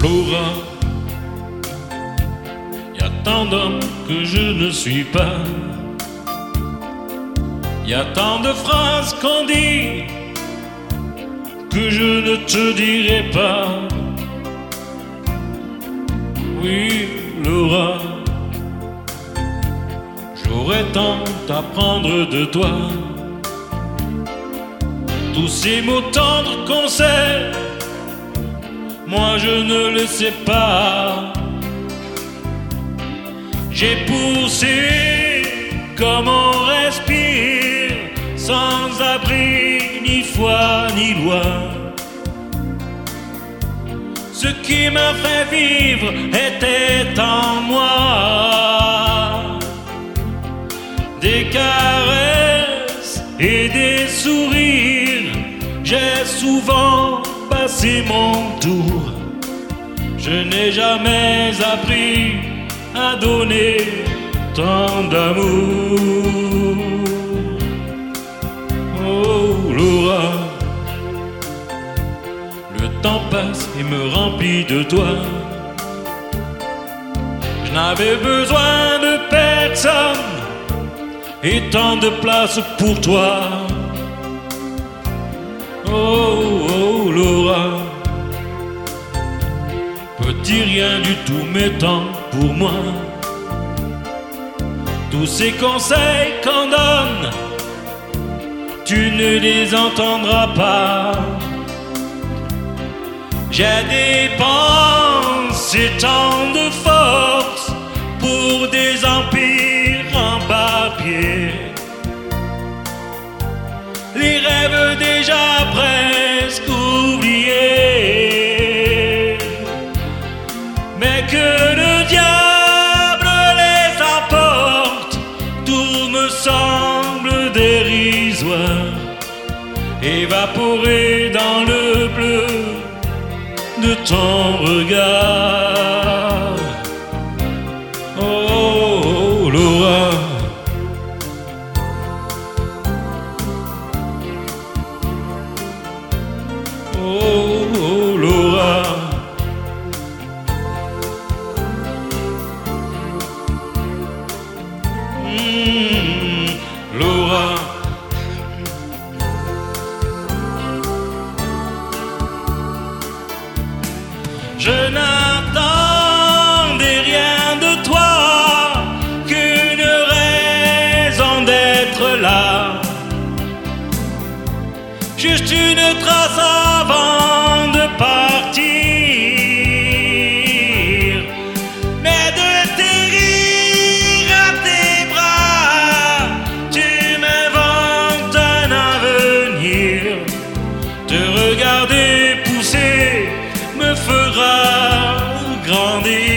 Laura, y a tant d'hommes que je ne suis pas. Y a tant de phrases qu'on dit que je ne te dirai pas. Oui, Laura, j'aurais tant à prendre de toi. Tous ces mots tendres qu'on sait, moi je ne le sais pas. J'ai poussé comme on respire, sans abri, ni foi, ni loi. Ce qui m'a fait vivre était en moi. Des caresses et des sourires, j'ai souvent passé mon tour. Je n'ai jamais appris à donner tant d'amour. Oh Laura, le temps passe et me remplit de toi. Je n'avais besoin de personne et tant de place pour toi. Oh, oh Laura, petit rien du tout m'étant pour moi. Tous ces conseils qu'on donne, tu ne les entendras pas. J'ai dépensé tant de force pour des empires en papier. Les rêves déjà presque oubliés, mais que le diable les emporte. Tout me semble dérisoire, évaporé dans le bleu de ton regard. Oh Laura, oh Laura, Laura, je n'attendais rien de toi qu'une raison d'être là. Juste une trace avant de partir, mais de terrir à tes bras, tu m'inventes un avenir. Te regarder pousser me fera grandir.